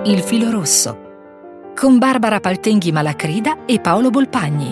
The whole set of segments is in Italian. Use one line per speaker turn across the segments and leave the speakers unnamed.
Il filo rosso, con Barbara Paltenghi Malacrida e Paolo Bolpagni.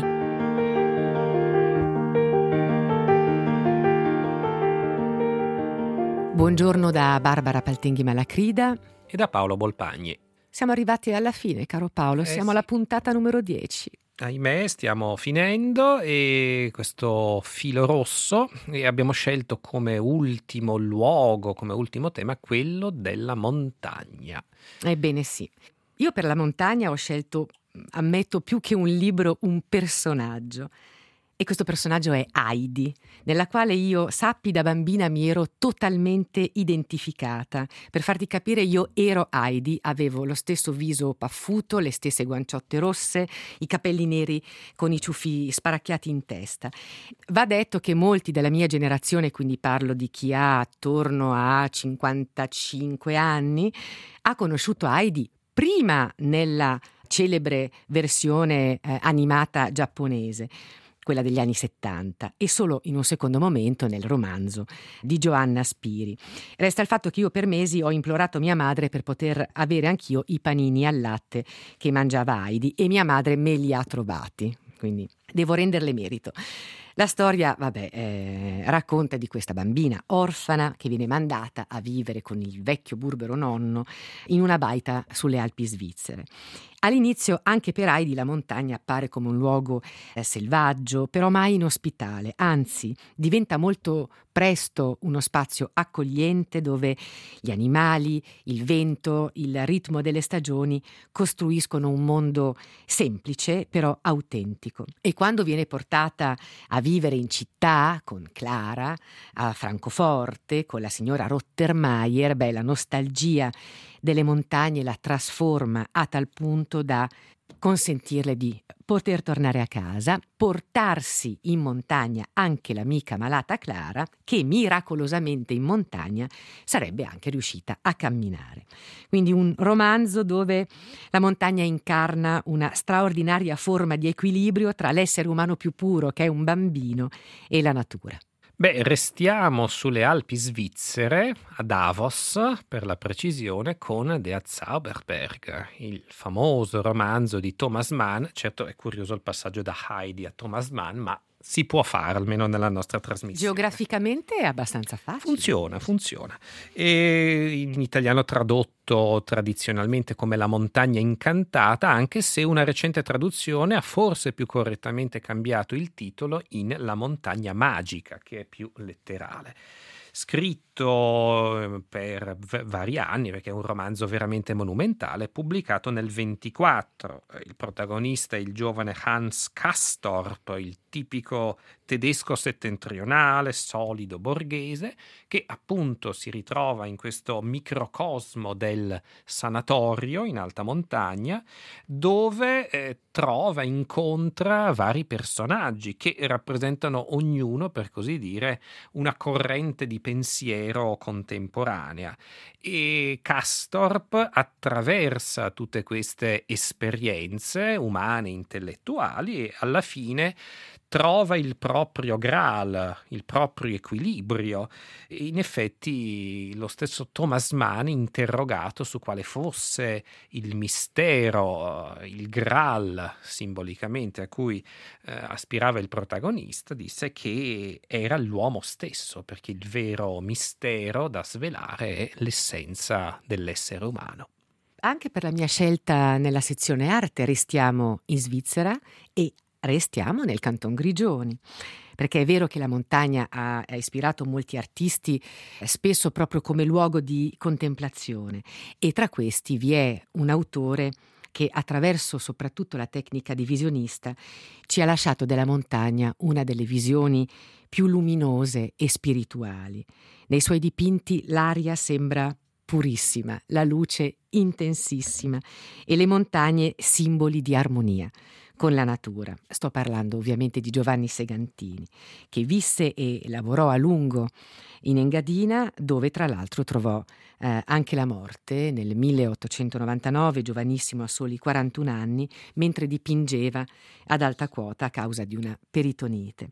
Buongiorno da Barbara Paltenghi Malacrida
e da Paolo Bolpagni.
Siamo arrivati alla fine, caro Paolo, siamo alla puntata numero 10.
Ahimè, stiamo finendo e questo filo rosso, e abbiamo scelto come ultimo luogo, come ultimo tema, quello della montagna.
Ebbene sì, io per la montagna ho scelto, ammetto, più che un libro, un personaggio. E questo personaggio è Heidi, nella quale io, sappi, da bambina mi ero totalmente identificata. Per farti capire, io ero Heidi, avevo lo stesso viso paffuto, le stesse guanciotte rosse, i capelli neri con i ciuffi sparacchiati in testa. Va detto che molti della mia generazione, quindi parlo di chi ha attorno a 55 anni, ha conosciuto Heidi prima nella celebre versione animata giapponese, quella degli anni 70, e solo in un secondo momento nel romanzo di Joanna Spiri. Resta il fatto che io per mesi ho implorato mia madre per poter avere anch'io i panini al latte che mangiava Heidi, e mia madre me li ha trovati, quindi devo renderle merito. La storia, racconta di questa bambina orfana che viene mandata a vivere con il vecchio burbero nonno in una baita sulle Alpi svizzere. All'inizio anche per Heidi la montagna appare come un luogo selvaggio, però mai inospitale, anzi diventa molto presto uno spazio accogliente dove gli animali, il vento, il ritmo delle stagioni costruiscono un mondo semplice però autentico. E quando viene portata a vivere in città con Clara, a Francoforte, con la signora Rottermeier, la nostalgia delle montagne la trasforma a tal punto da consentirle di poter tornare a casa, portarsi in montagna anche l'amica malata Clara, che miracolosamente in montagna sarebbe anche riuscita a camminare. Quindi un romanzo dove la montagna incarna una straordinaria forma di equilibrio tra l'essere umano più puro, che è un bambino, e la natura.
Restiamo sulle Alpi svizzere, a Davos, per la precisione, con Der Zauberberg, il famoso romanzo di Thomas Mann. Certo è curioso il passaggio da Heidi a Thomas Mann, ma si può fare almeno nella nostra trasmissione.
Geograficamente è abbastanza facile.
Funziona. E in italiano tradotto tradizionalmente come La montagna incantata, anche se una recente traduzione ha forse più correttamente cambiato il titolo in La montagna magica, che è più letterale. Scritto per vari anni, perché è un romanzo veramente monumentale, pubblicato nel 24. Il protagonista è il giovane Hans Castorp, il tipico tedesco settentrionale, solido borghese, che appunto si ritrova in questo microcosmo del sanatorio in alta montagna, dove incontra vari personaggi che rappresentano ognuno, per così dire, una corrente di pensiero contemporanea. E Castorp attraversa tutte queste esperienze umane, intellettuali, e alla fine trova il proprio Graal, il proprio equilibrio. E in effetti lo stesso Thomas Mann, interrogato su quale fosse il mistero, il Graal simbolicamente a cui aspirava il protagonista, disse che era l'uomo stesso, perché il vero mistero da svelare è l'essenza dell'essere umano.
Anche per la mia scelta nella sezione arte restiamo in Svizzera e restiamo nel Canton Grigioni, perché è vero che la montagna ha ispirato molti artisti, spesso proprio come luogo di contemplazione, e tra questi vi è un autore che attraverso soprattutto la tecnica di visionista ci ha lasciato della montagna una delle visioni più luminose e spirituali. Nei suoi dipinti l'aria sembra purissima, la luce intensissima e le montagne simboli di armonia con la natura. Sto parlando ovviamente di Giovanni Segantini, che visse e lavorò a lungo in Engadina, dove tra l'altro trovò anche la morte nel 1899, giovanissimo, a soli 41 anni, mentre dipingeva ad alta quota a causa di una peritonite.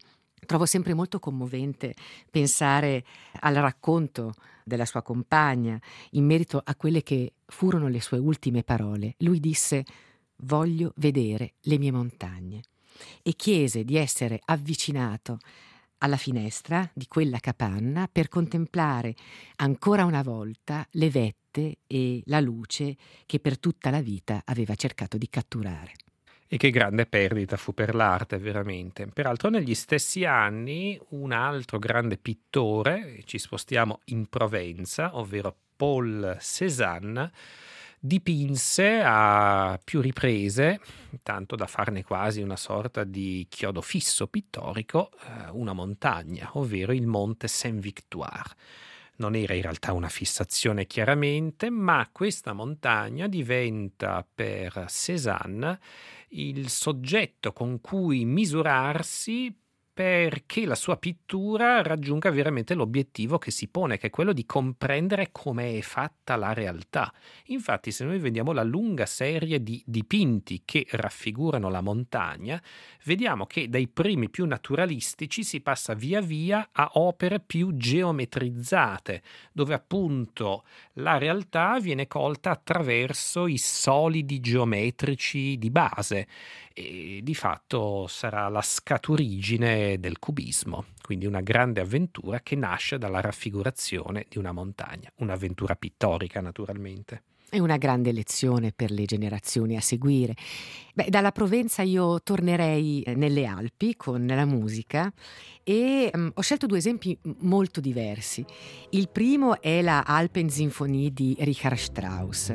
Trovo sempre molto commovente pensare al racconto della sua compagna in merito a quelle che furono le sue ultime parole. Lui disse: «Voglio vedere le mie montagne», e chiese di essere avvicinato alla finestra di quella capanna per contemplare ancora una volta le vette e la luce che per tutta la vita aveva cercato di catturare.
E che grande perdita fu per l'arte, veramente. Peraltro negli stessi anni un altro grande pittore, ci spostiamo in Provenza, ovvero Paul Cézanne, dipinse a più riprese, tanto da farne quasi una sorta di chiodo fisso pittorico, una montagna, ovvero il monte Saint-Victoire. Non era in realtà una fissazione chiaramente, ma questa montagna diventa per Cézanne il soggetto con cui misurarsi perché la sua pittura raggiunga veramente l'obiettivo che si pone, che è quello di comprendere come è fatta la realtà. Infatti, se noi vediamo la lunga serie di dipinti che raffigurano la montagna, vediamo che dai primi più naturalistici si passa via via a opere più geometrizzate, dove appunto la realtà viene colta attraverso i solidi geometrici di base. E di fatto sarà la scaturigine del cubismo, quindi una grande avventura che nasce dalla raffigurazione di una montagna, un'avventura pittorica naturalmente.
È una grande lezione per le generazioni a seguire. Dalla Provenza io tornerei nelle Alpi con la musica e ho scelto due esempi molto diversi. Il primo è la Alpensinfonie di Richard Strauss.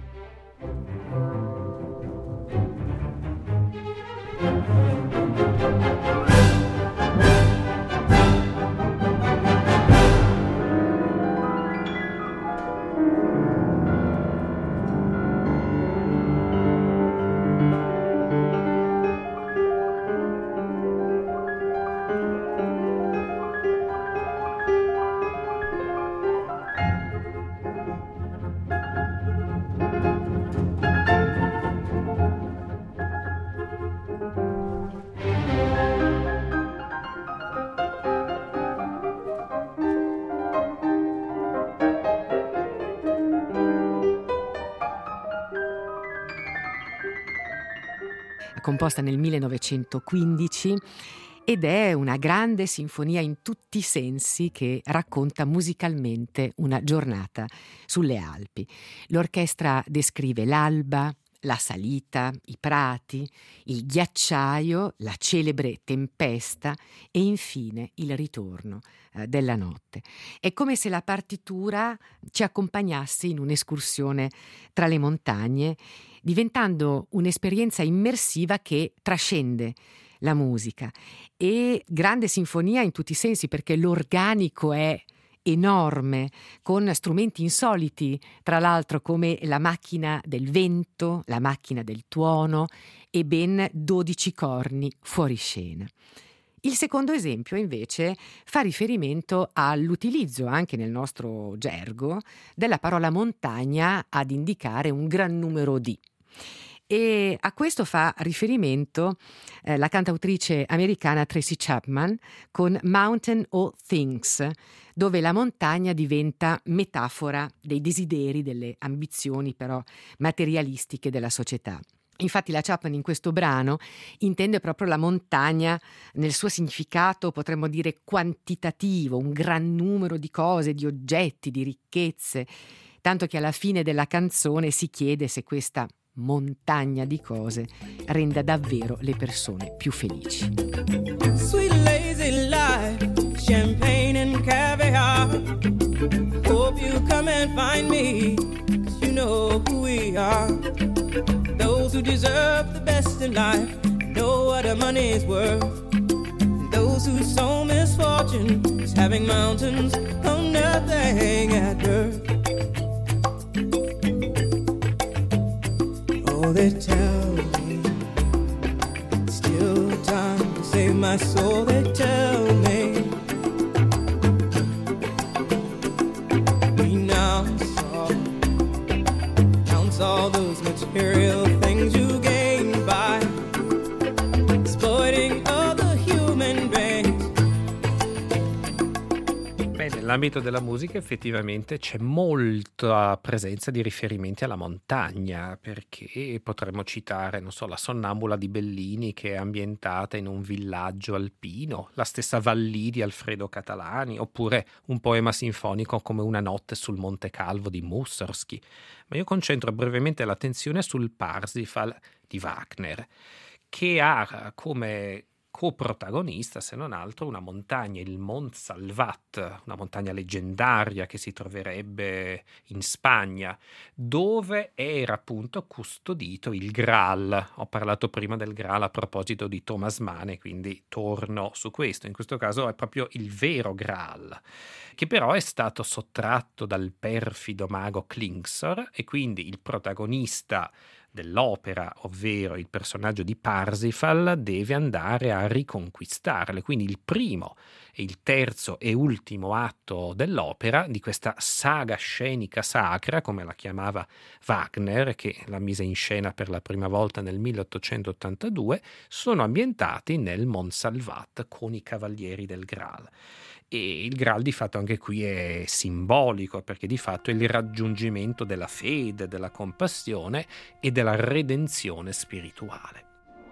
Composta nel 1915 ed è una grande sinfonia in tutti i sensi che racconta musicalmente una giornata sulle Alpi. L'orchestra descrive l'alba, la salita, i prati, il ghiacciaio, la celebre tempesta e infine il ritorno della notte. È come se la partitura ci accompagnasse in un'escursione tra le montagne, diventando un'esperienza immersiva che trascende la musica. E grande sinfonia in tutti i sensi, perché l'organico è enorme, con strumenti insoliti, tra l'altro come la macchina del vento, la macchina del tuono e ben 12 corni fuori scena. Il secondo esempio invece fa riferimento all'utilizzo anche nel nostro gergo della parola montagna ad indicare un gran numero di. E a questo fa riferimento la cantautrice americana Tracy Chapman con Mountain O' Things, dove la montagna diventa metafora dei desideri, delle ambizioni però materialistiche della società. Infatti la Chapman in questo brano intende proprio la montagna nel suo significato, potremmo dire quantitativo, un gran numero di cose, di oggetti, di ricchezze, tanto che alla fine della canzone si chiede se questa montagna di cose renda davvero le persone più felici.
Sweet lazy life, champagne and caviar. Hope you come and find me, 'cause you know who we are. Those who deserve the best in life know what the money's worth. And those who sow misfortune is having mountains of nothing at birth. Oh, they tell me it's still time to save my soul. They tell me renounce all those material things you gain by exploiting other human beings
Beh, nell'ambito della musica effettivamente c'è molta presenza di riferimenti alla montagna, perché potremmo citare, non so, la Sonnambula di Bellini che è ambientata in un villaggio alpino, la stessa Vallì di Alfredo Catalani, oppure un poema sinfonico come Una notte sul Monte Calvo di Mussorgsky. Ma io concentro brevemente l'attenzione sul Parsifal di Wagner, che ha come coprotagonista, se non altro, una montagna, il Mont Salvat, una montagna leggendaria che si troverebbe in Spagna, dove era appunto custodito il Graal. Ho parlato prima del Graal a proposito di Thomas Mann, quindi torno su questo. In questo caso è proprio il vero Graal, che però è stato sottratto dal perfido mago Klingsor, e quindi il protagonista dell'opera, ovvero il personaggio di Parsifal, deve andare a riconquistarle. Quindi il primo e il terzo e ultimo atto dell'opera, di questa saga scenica sacra, come la chiamava Wagner, che la mise in scena per la prima volta nel 1882, sono ambientati nel Mont Salvat con i Cavalieri del Graal. E il Graal di fatto anche qui è simbolico, perché di fatto è il raggiungimento della fede, della compassione e della redenzione spirituale.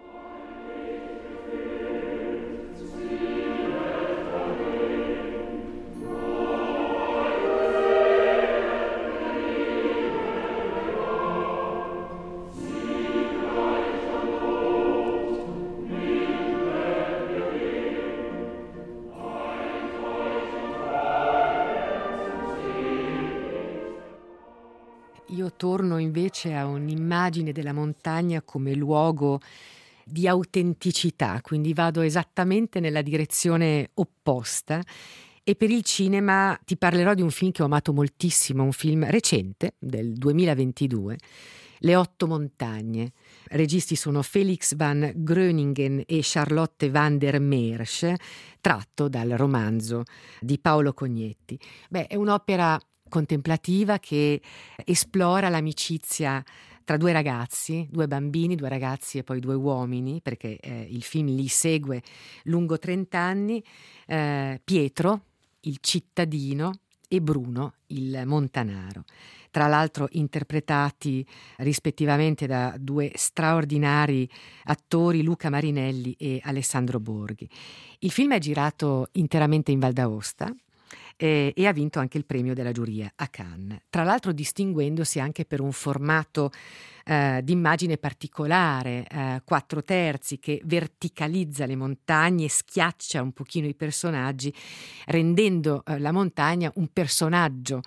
Io torno invece a un'immagine della montagna come luogo di autenticità, quindi vado esattamente nella direzione opposta. E per il cinema ti parlerò di un film che ho amato moltissimo, un film recente del 2022, Le 8 montagne. Registi sono Felix van Groeningen e Charlotte van der Meersch, tratto dal romanzo di Paolo Cognetti. È un'opera contemplativa che esplora l'amicizia tra due ragazzi, due bambini, due ragazzi e poi due uomini, perché il film li segue lungo 30 anni, Pietro, il cittadino, e Bruno, il montanaro. Tra l'altro interpretati rispettivamente da due straordinari attori, Luca Marinelli e Alessandro Borghi. Il film è girato interamente in Val d'Aosta, e ha vinto anche il premio della giuria a Cannes, tra l'altro distinguendosi anche per un formato d'immagine particolare, 4/3, che verticalizza le montagne e schiaccia un pochino i personaggi, rendendo la montagna un personaggio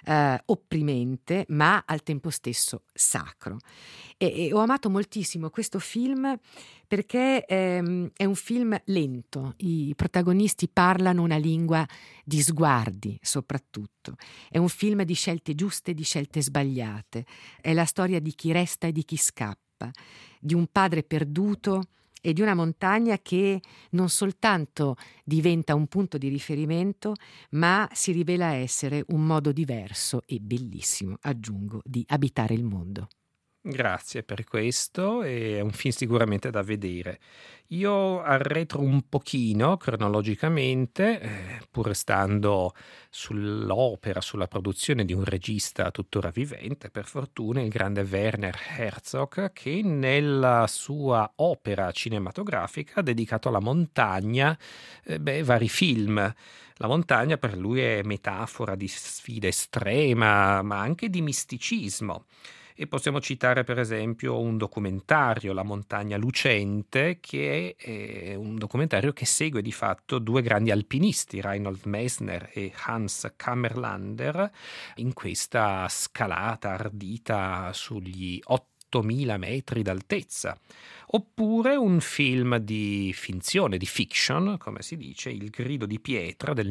opprimente ma al tempo stesso sacro. E ho amato moltissimo questo film perché è un film lento, i protagonisti parlano una lingua di sguardi soprattutto, è un film di scelte giuste, di scelte sbagliate, è la storia di chi resta e di chi scappa, di un padre perduto e di una montagna che non soltanto diventa un punto di riferimento, ma si rivela essere un modo diverso e bellissimo, aggiungo, di abitare il mondo.
Grazie per questo, è un film sicuramente da vedere. Io arretro un pochino cronologicamente, pur restando sull'opera, sulla produzione di un regista tuttora vivente, per fortuna, il grande Werner Herzog, che nella sua opera cinematografica ha dedicato alla montagna vari film. La montagna per lui è metafora di sfida estrema, ma anche di misticismo. E possiamo citare per esempio un documentario, La montagna lucente, che è un documentario che segue di fatto due grandi alpinisti, Reinhold Messner e Hans Kammerlander, in questa scalata ardita sugli 8.000 metri d'altezza. Oppure un film di finzione, di fiction, come si dice, Il grido di pietra del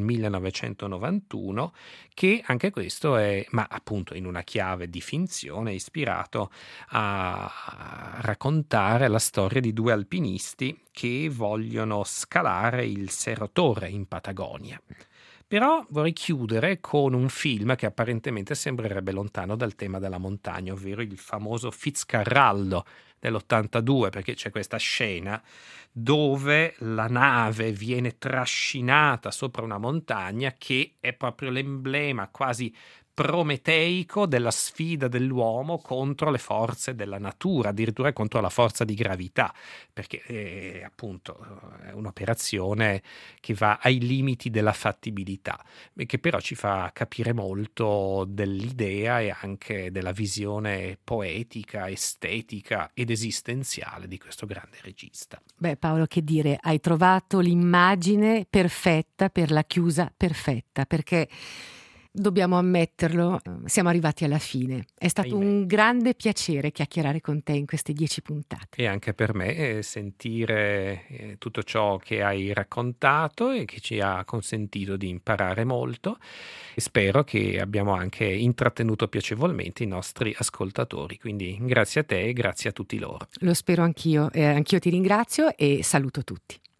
1991, che anche questo è, ma appunto in una chiave di finzione, ispirato a raccontare la storia di due alpinisti che vogliono scalare il Cerro Torre in Patagonia. Però vorrei chiudere con un film che apparentemente sembrerebbe lontano dal tema della montagna, ovvero il famoso Fitzcarraldo dell'82, perché c'è questa scena dove la nave viene trascinata sopra una montagna che è proprio l'emblema quasi prometeico della sfida dell'uomo contro le forze della natura, addirittura contro la forza di gravità, perché appunto è un'operazione che va ai limiti della fattibilità, che però ci fa capire molto dell'idea e anche della visione poetica, estetica ed esistenziale di questo grande regista.
Beh, Paolo, che dire, hai trovato l'immagine perfetta per la chiusa perfetta, perché dobbiamo ammetterlo, siamo arrivati alla fine. È stato un grande piacere chiacchierare con te in queste 10 puntate.
E anche per me sentire tutto ciò che hai raccontato e che ci ha consentito di imparare molto. E spero che abbiamo anche intrattenuto piacevolmente i nostri ascoltatori. Quindi grazie a te e grazie a tutti loro.
Lo spero anch'io. Anch'io ti ringrazio e saluto tutti.